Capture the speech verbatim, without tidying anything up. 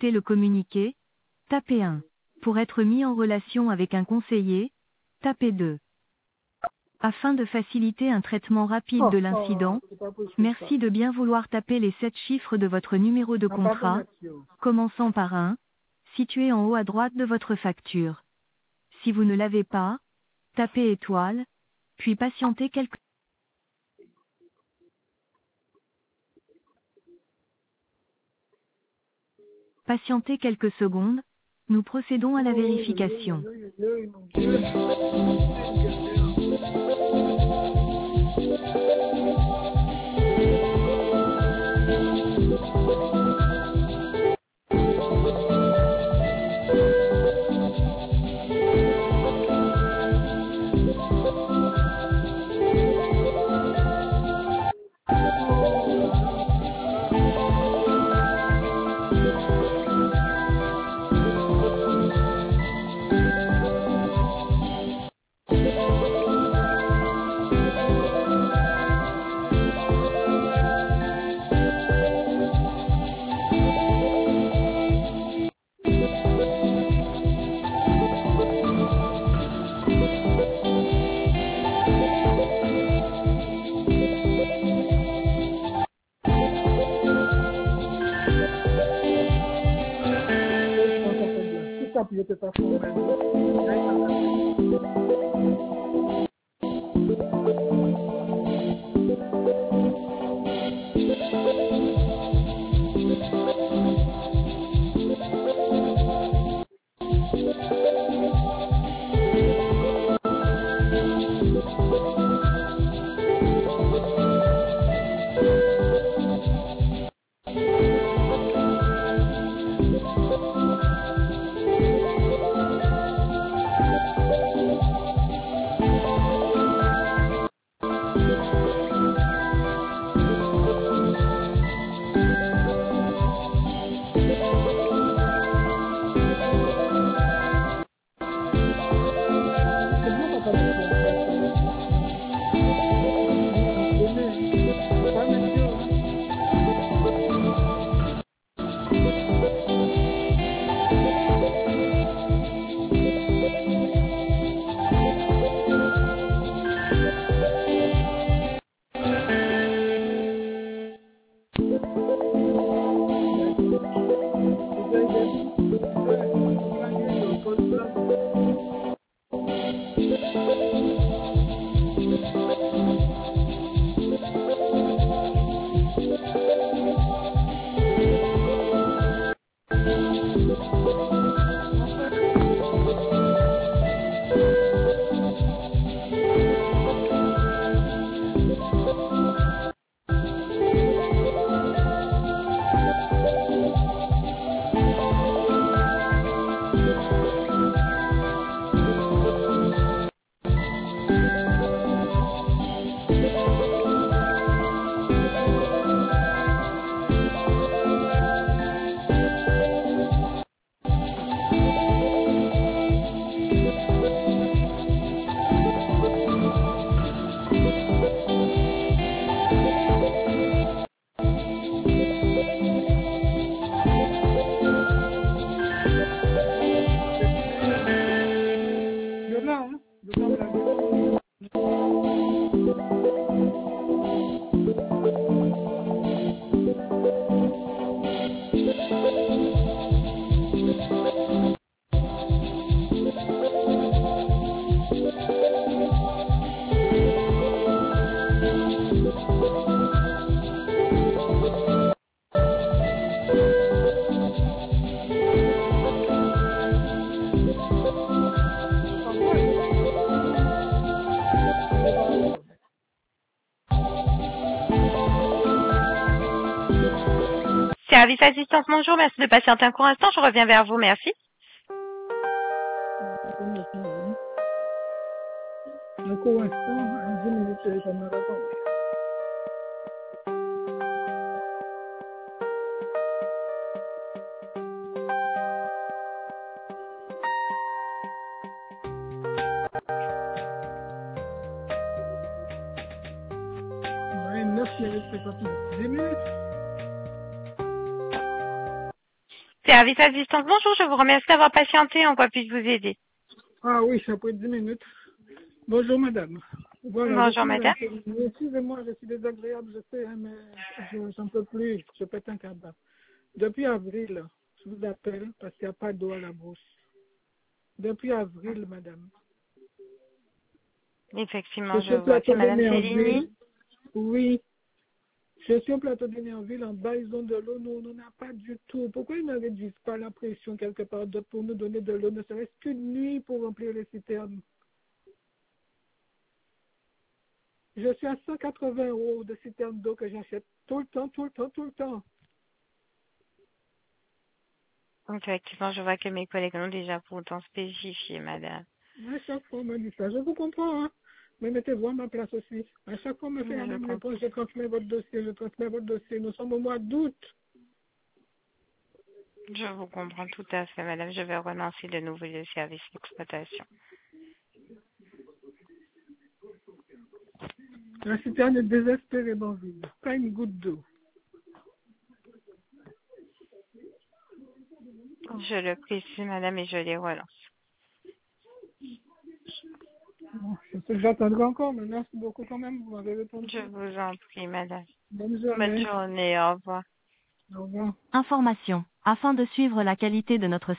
consulter le communiqué, tapez un. Pour être mis en relation avec un conseiller, tapez deux. Afin de faciliter un traitement rapide de l'incident, merci de bien vouloir taper les sept chiffres de votre numéro de contrat, commençant par un, situé en haut à droite de votre facture. Si vous ne l'avez pas, tapez étoile, puis patientez quelques Patientez quelques secondes, nous procédons à la vérification. Je peux pas faire. Service assistance, bonjour, merci de patienter un court instant, je reviens vers vous, merci. Un court instant, dix minutes, ça me répond. Service assistance, bonjour, je vous remercie d'avoir patienté. En quoi puis-je vous aider? Ah oui, ça peut dix minutes. Bonjour madame. Voilà, je Bonjour, suis madame. intérimaire. Excusez-moi, je suis désagréable, je sais, hein, mais je n'en peux plus, je pète un câble. Depuis avril, je vous appelle parce qu'il n'y a pas d'eau à la bouche. Depuis avril, madame. Effectivement, Je je suis au vois. C'est plateau madame Céline. d'Énerville. Oui. Je suis au plateau d'Énerville. En bas, ils ont de l'eau. Nous, on n'en a pas du tout. Pourquoi ils ne réduisent pas la pression quelque part d'autre pour nous donner de l'eau, ne serait-ce qu'une nuit pour remplir les citernes? Je suis à cent quatre-vingts euros de citerne d'eau que j'achète tout le temps, tout le temps, tout le temps. Effectivement, je vois que mes collègues ont déjà pourtant spécifié, madame. À chaque fois, on me dit ça. Je vous comprends, hein. Mais mettez-vous à ma place aussi. À chaque fois, on me fait la Je même comprends. réponse. Je transmets votre dossier, je transmets votre dossier. Nous sommes au mois d'août. Je vous comprends tout à fait, madame. Je vais relancer de nouveau le service d'exploitation. La citerne est désespérément vide. Pas une goutte d'eau. Je le précise, madame, et je les relance. Bon, je sais que j'attendrai encore, mais merci beaucoup quand même. Vous m'avez répondu. Je vous en prie, madame. Bonne Bonne journée. journée, au revoir. Au revoir. Information. Afin de suivre la qualité de notre